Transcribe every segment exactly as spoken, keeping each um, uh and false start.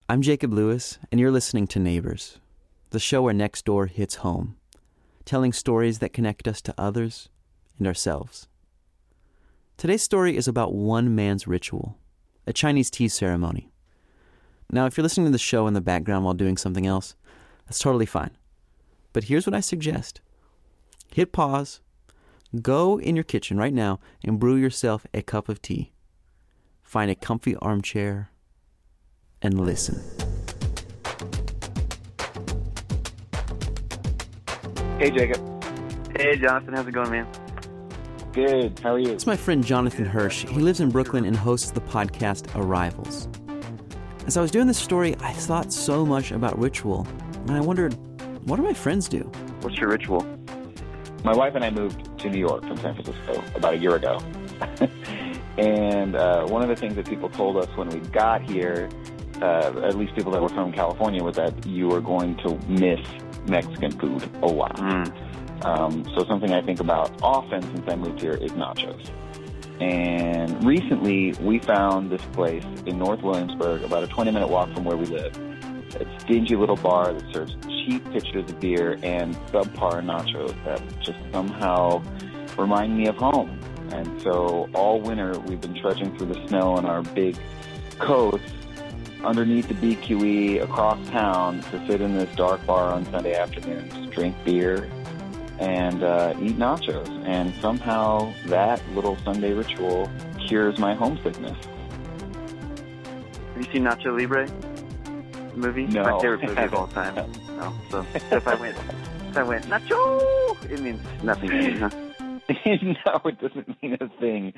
I'm Jacob Lewis, and you're listening to Neighbors, the show where Next Door hits home, telling stories that connect us to others and ourselves. Today's story is about one man's ritual, a Chinese tea ceremony. Now, if you're listening to the show in the background while doing something else, that's totally fine. But here's what I suggest. Hit pause, go in your kitchen right now and brew yourself a cup of tea. Find a comfy armchair and listen. Hey, Jacob. Hey, Jonathan. How's it going, man? Good. How are you? It's my friend Jonathan Hirsch. He lives in Brooklyn and hosts the podcast Arrivals. As I was doing this story, I thought so much about ritual, and I wondered, what do my friends do? What's your ritual? My wife and I moved to New York from San Francisco about a year ago. and uh, one of the things that people told us when we got here, uh, at least people that were from California, was that you were going to miss Mexican food a lot. Mm. Um, so something I think about often since I moved here is nachos. And recently, we found this place in North Williamsburg, about a twenty-minute walk from where we live. It's a dingy little bar that serves cheap pitchers of beer and subpar nachos that just somehow remind me of home. And so all winter, we've been trudging through the snow on our big coats underneath the B Q E across town to sit in this dark bar on Sunday afternoons, drink beer, and uh, eat nachos. And somehow that little Sunday ritual cures my homesickness. Have you seen Nacho Libre? The movie? No. My favorite movie of all time. No. So if I went, if I went, Nacho! It means nothing to me, huh? No, it doesn't mean a thing.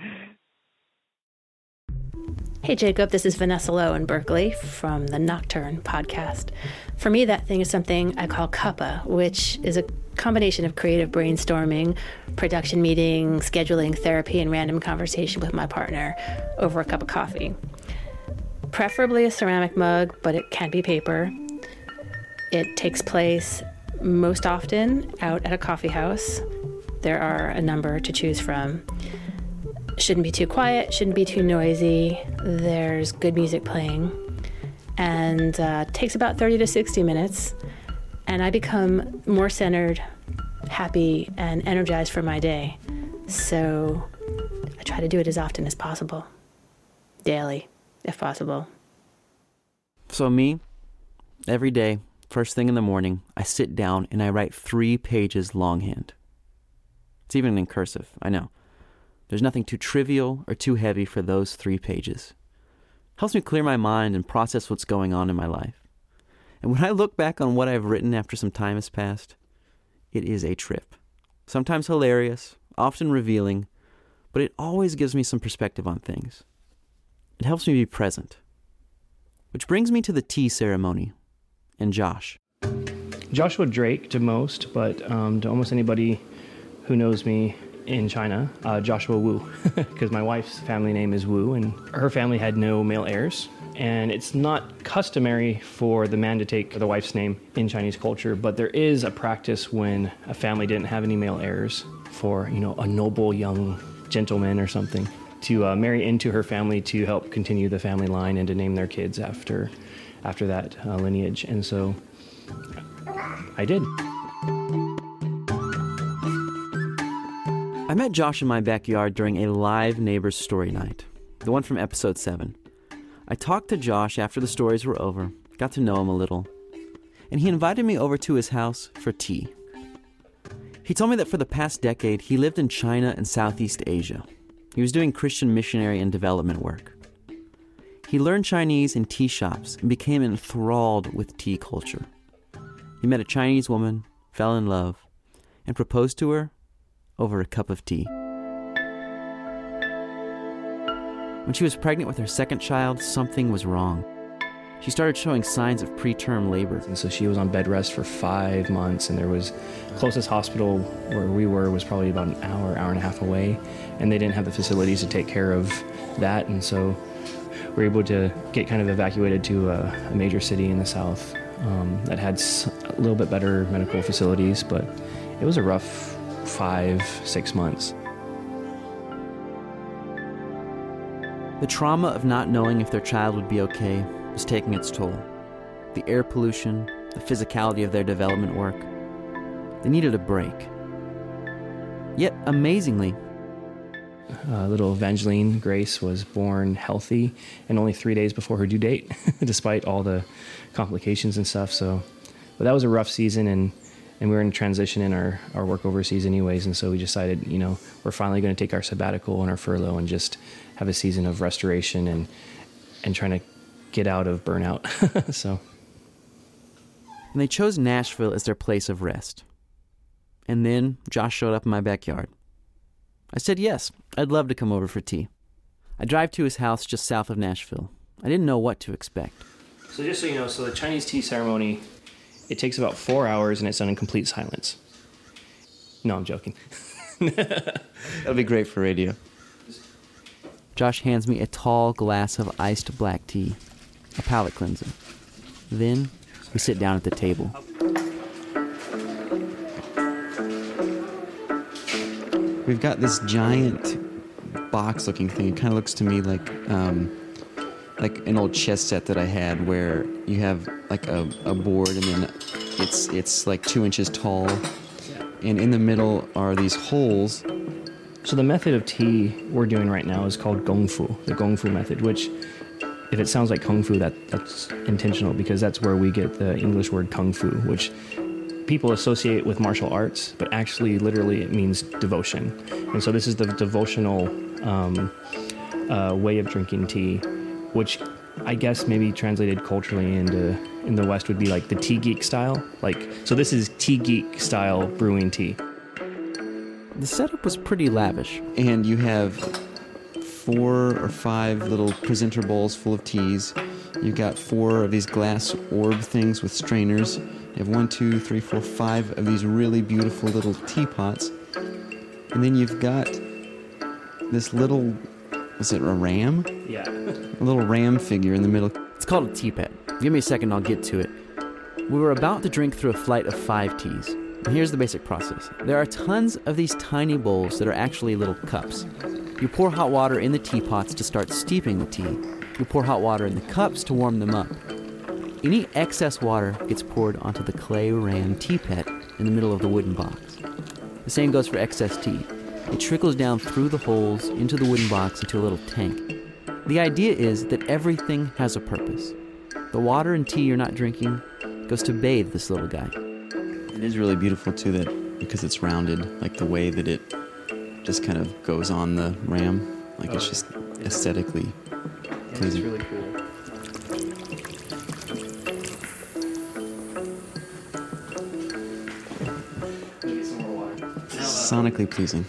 Hey Jacob, this is Vanessa Lowe in Berkeley from the Nocturne podcast. For me, that thing is something I call cuppa, which is a combination of creative brainstorming, production meeting, scheduling therapy, and random conversation with my partner over a cup of coffee. Preferably a ceramic mug, but it can be paper. It takes place most often out at a coffee house. There are a number to choose from. Shouldn't be too quiet, shouldn't be too noisy. There's good music playing. And uh, takes about thirty to sixty minutes. And I become more centered, happy, and energized for my day. So I try to do it as often as possible. Daily, if possible. So me, every day, first thing in the morning, I sit down and I write three pages longhand. It's even in cursive, I know. There's nothing too trivial or too heavy for those three pages. Helps me clear my mind and process what's going on in my life. And when I look back on what I've written after some time has passed, it is a trip. Sometimes hilarious, often revealing, but it always gives me some perspective on things. It helps me be present. Which brings me to the tea ceremony and Josh. Joshua Drake to most, but um, to almost anybody who knows me in China, uh, Joshua Wu, because my wife's family name is Wu, and her family had no male heirs. And it's not customary for the man to take the wife's name in Chinese culture, but there is a practice when a family didn't have any male heirs for, you know, a noble young gentleman or something to uh, marry into her family to help continue the family line and to name their kids after after that uh, lineage. And so I did. I met Josh in my backyard during a live Neighbors story night, the one from episode seven. I talked to Josh after the stories were over, got to know him a little, and he invited me over to his house for tea. He told me that for the past decade, he lived in China and Southeast Asia. He was doing Christian missionary and development work. He learned Chinese in tea shops and became enthralled with tea culture. He met a Chinese woman, fell in love, and proposed to her over a cup of tea. When she was pregnant with her second child, something was wrong. She started showing signs of preterm labor. And so she was on bed rest for five months, and there was closest hospital where we were was probably about an hour, hour and a half away, and they didn't have the facilities to take care of that, and so we were able to get kind of evacuated to a, a major city in the south um, that had a little bit better medical facilities, but it was a rough five, six months. The trauma of not knowing if their child would be okay was taking its toll. the air pollution, the physicality of their development work. They needed a break. Yet, amazingly, Uh, little Evangeline Grace was born healthy and only three days before her due date, despite all the complications and stuff. So, but that was a rough season, and, and we were in transition in our, our work overseas anyways. And so we decided, you know, we're finally going to take our sabbatical and our furlough and just have a season of restoration and, and trying to get out of burnout. So. And they chose Nashville as their place of rest. And then Josh showed up in my backyard. I said yes, I'd love to come over for tea. I drive to his house just south of Nashville. I didn't know what to expect. So just so you know, so the Chinese tea ceremony, it takes about four hours and it's done in complete silence. No, I'm joking. That'll be great for radio. Josh hands me a tall glass of iced black tea, a palate cleanser. Then we sit down at the table. We've got this giant box-looking thing. It kind of looks to me like um, like an old chess set that I had, where you have like a, a board, and then it's it's like two inches tall, and in the middle are these holes. So the method of tea we're doing right now is called Gong Fu, the Gong Fu method, which, if it sounds like Kung Fu, that, that's intentional, because that's where we get the English word Kung Fu, which people associate with martial arts, but actually, literally, it means devotion. And so this is the devotional um, uh, way of drinking tea, which I guess maybe translated culturally into in the West would be like the tea geek style. Like, so this is tea geek style brewing tea. The setup was pretty lavish, and you have four or five little presenter bowls full of teas. You've got four of these glass orb things with strainers. You have one, two, three, four, five of these really beautiful little teapots. And then you've got this little, was it a ram? Yeah. A little ram figure in the middle. It's called a teapot. Give me a second, I'll get to it. We were about to drink through a flight of five teas. And here's the basic process. There are tons of these tiny bowls that are actually little cups. You pour hot water in the teapots to start steeping the tea. You pour hot water in the cups to warm them up. Any excess water gets poured onto the clay ram teapot in the middle of the wooden box. The same goes for excess tea. It trickles down through the holes into the wooden box into a little tank. The idea is that everything has a purpose. The water and tea you're not drinking goes to bathe this little guy. It is really beautiful, too, that because it's rounded, like the way that it just kind of goes on the ram. Like, oh, it's just yeah. aesthetically yeah, pleasing. It's really cool. Sonically pleasing.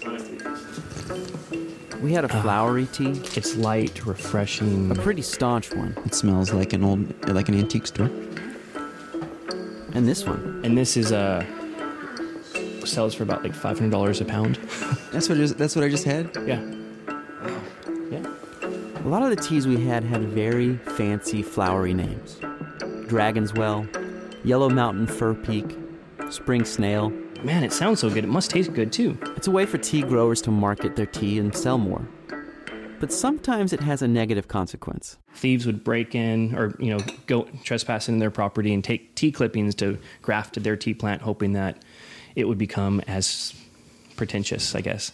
We had a flowery uh, tea. It's light, refreshing. A pretty staunch one. It smells like an old, like an antique store. And this one. And this is uh sells for about like five hundred dollars a pound. That's what. I just, that's what I just had. Yeah. Yeah. A lot of the teas we had had very fancy, flowery names: Dragon's Well, Yellow Mountain Fir Peak, Spring Snail. Man, it sounds so good. It must taste good, too. It's a way for tea growers to market their tea and sell more. But sometimes it has a negative consequence. Thieves would break in or, you know, go trespass into their property and take tea clippings to graft to their tea plant, hoping that it would become as pretentious, I guess.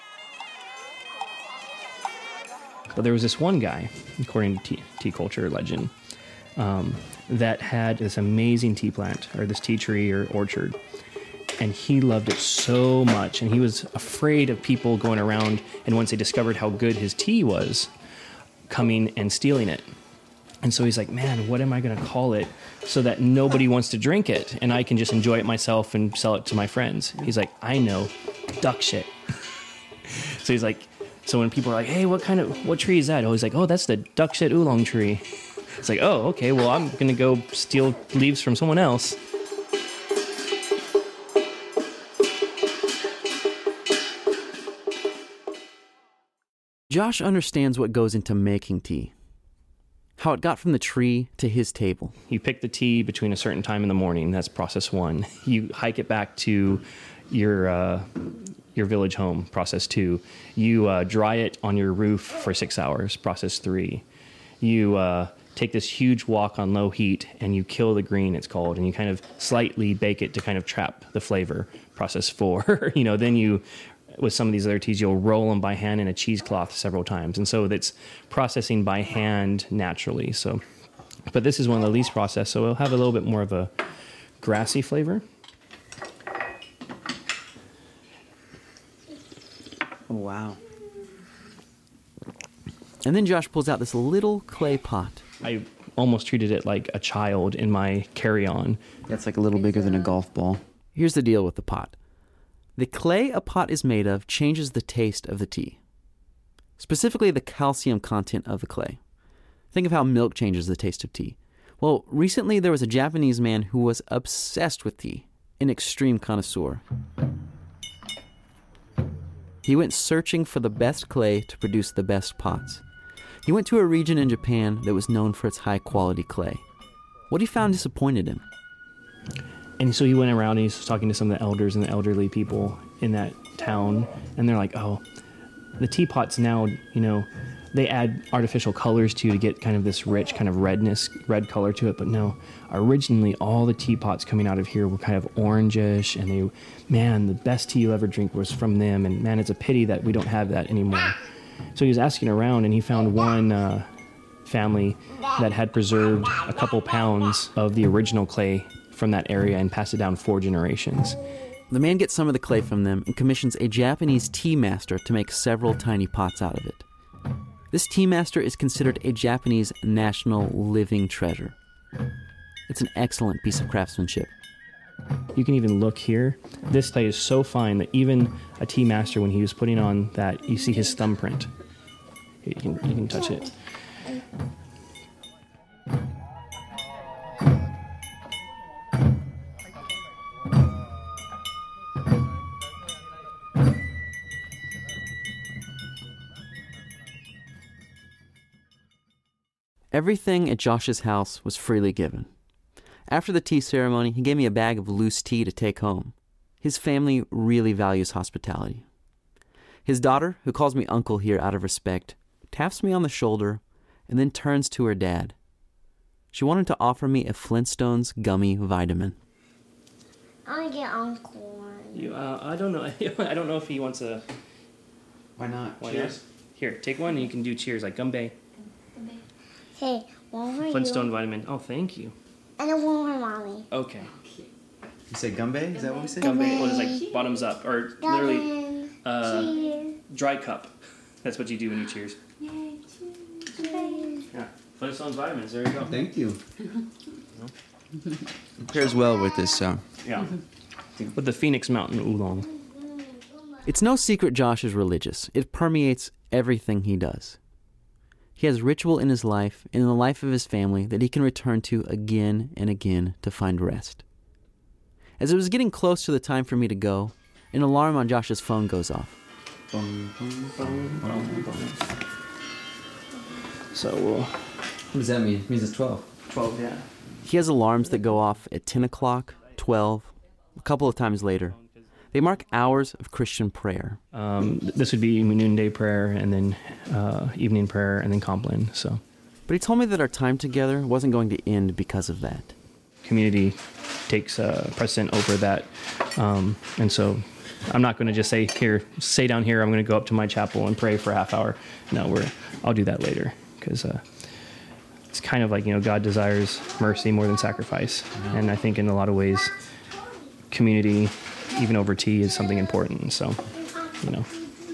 But there was this one guy, according to tea, tea culture legend, um, that had this amazing tea plant, or this tea tree or orchard. And he loved it so much, and he was afraid of people going around, and once they discovered how good his tea was, coming and stealing it. And so he's like, man, what am I going to call it so that nobody wants to drink it, and I can just enjoy it myself and sell it to my friends? He's like, I know, duck shit. So he's like, so when people are like, hey, what kind of, what tree is that? Oh, he's like, oh, that's the duck shit oolong tree. It's like, oh, okay, well, I'm going to go steal leaves from someone else. Josh understands what goes into making tea, how it got from the tree to his table. You pick the tea between a certain time in the morning. That's process one. You hike it back to your uh, your village home, process two. You uh, dry it on your roof for six hours, process three. You uh, take this huge wok on low heat and you kill the green, it's called, and you kind of slightly bake it to kind of trap the flavor. Process four, you know, then you, with some of these other teas, you'll roll them by hand in a cheesecloth several times. And so that's processing by hand naturally. So, but this is one of the least processed, so it'll have a little bit more of a grassy flavor. Oh, wow. And then Josh pulls out this little clay pot. I almost treated it like a child in my carry-on. That's like a little bigger than a golf ball. Here's the deal with the pot. The clay a pot is made of changes the taste of the tea, specifically the calcium content of the clay. Think of how milk changes the taste of tea. Well, recently there was a Japanese man who was obsessed with tea, an extreme connoisseur. He went searching for the best clay to produce the best pots. He went to a region in Japan that was known for its high-quality clay. What he found disappointed him. And so he went around and he was talking to some of the elders and the elderly people in that town, and they're like, oh, the teapots now, you know, they add artificial colors to to get kind of this rich kind of redness, red color to it, but no, originally all the teapots coming out of here were kind of orangish, and they, man, the best tea you'll ever drink was from them, and man, it's a pity that we don't have that anymore. So he was asking around, and he found one uh, family that had preserved a couple pounds of the original clay from that area and passed it down four generations. The man gets some of the clay from them and commissions a Japanese tea master to make several tiny pots out of it. This tea master is considered a Japanese national living treasure. It's an excellent piece of craftsmanship. You can even look here. This clay is so fine that even a tea master, when he was putting on that, you see his thumbprint. Here, you can, you can touch it. Everything at Josh's house was freely given. After the tea ceremony, he gave me a bag of loose tea to take home. His family really values hospitality. His daughter, who calls me uncle here out of respect, taps me on the shoulder and then turns to her dad. She wanted to offer me a Flintstones gummy vitamin. I want to get Uncle one. You, uh, I don't know. I don't know if he wants a... Why not? Why cheers. Not? Here, take one and you can do cheers, like Gumbay. Hey, one for Flintstone you. vitamin. Oh, thank you. And then one for Mommy. Okay. You said Gumbay? Is that what we said? Gumbay. Oh, it's like bottoms up, or literally uh, Cheers. dry cup. That's what you do when you cheers. Cheers. Yeah. Flintstones vitamins. There you go. Thank you. Pairs well with this, so. Yeah. With the Phoenix Mountain Oolong. It's no secret Josh is religious. It permeates everything he does. He has ritual in his life and in the life of his family that he can return to again and again to find rest. As it was getting close to the time for me to go, an alarm on Josh's phone goes off. So we'll... What does that mean? It means it's twelve. twelve, yeah. He has alarms that go off at ten o'clock, twelve, a couple of times later. They mark hours of Christian prayer. Um, this would be noonday prayer, and then uh, evening prayer, and then Compline. So, but he told me that our time together wasn't going to end because of that. Community takes uh, precedent over that, um, and so I'm not going to just say, "Here, stay down here. I'm going to go up to my chapel and pray for a half hour." No, we're I'll do that later because uh, it's kind of like, you know, God desires mercy more than sacrifice, yeah. And I think in a lot of ways, community, even over tea, is something important. So, you know.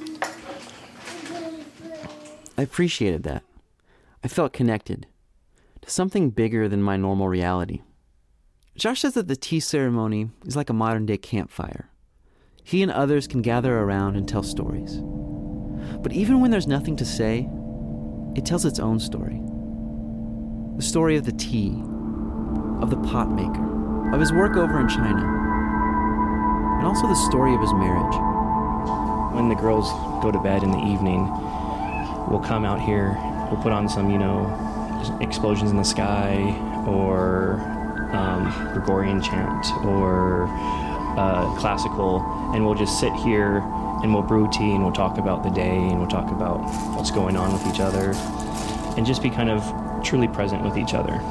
I appreciated that. I felt connected to something bigger than my normal reality. Josh says that the tea ceremony is like a modern-day campfire. He and others can gather around and tell stories. But even when there's nothing to say, it tells its own story. The story of the tea, of the pot maker, of his work over in China, and also the story of his marriage. When the girls go to bed in the evening, we'll come out here, we'll put on some, you know, explosions in the sky, or um, Gregorian chant, or uh, classical, and we'll just sit here and we'll brew tea and we'll talk about the day and we'll talk about what's going on with each other, and just be kind of truly present with each other.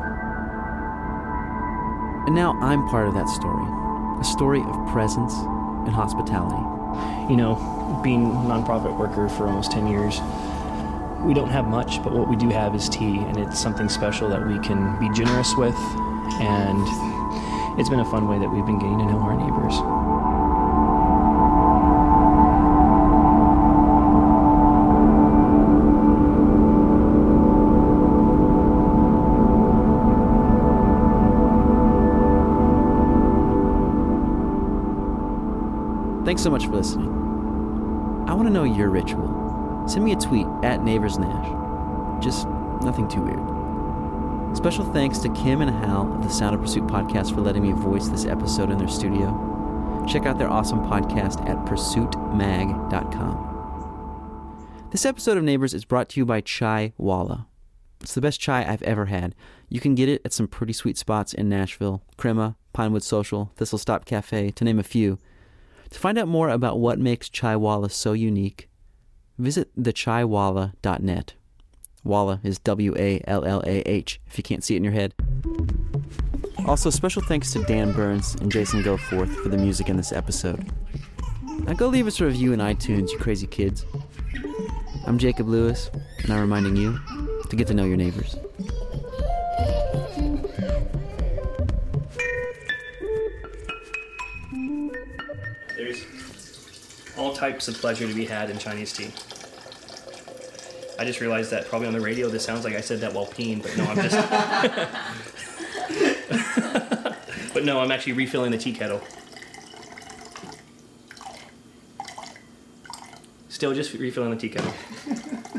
And now I'm part of that story, a story of presence and hospitality. You know, being a nonprofit worker for almost ten years, we don't have much, but what we do have is tea, and it's something special that we can be generous with, and it's been a fun way that we've been getting to know our neighbors. Thanks so much for listening. I want to know your ritual. Send me a tweet at NeighborsNash. Just nothing too weird. Special thanks to Kim and Hal of the Sound of Pursuit podcast for letting me voice this episode in their studio. Check out their awesome podcast at pursuit mag dot com. This episode of Neighbors is brought to you by Chai Walla. It's the best chai I've ever had. You can get it at some pretty sweet spots in Nashville: Crema, Pinewood Social, Thistle Stop Cafe, to name a few. To find out more about what makes Chai Walla so unique, visit the chai walla dot net. Walla is W A L L A H, if you can't see it in your head. Also, special thanks to Dan Burns and Jason Goforth for the music in this episode. Now go leave us a review in iTunes, you crazy kids. I'm Jacob Lewis, and I'm reminding you to get to know your neighbors. There's all types of pleasure to be had in Chinese tea. I just realized that probably on the radio this sounds like I said that while peeing, but no, I'm just... But no, I'm actually refilling the tea kettle. Still just refilling the tea kettle.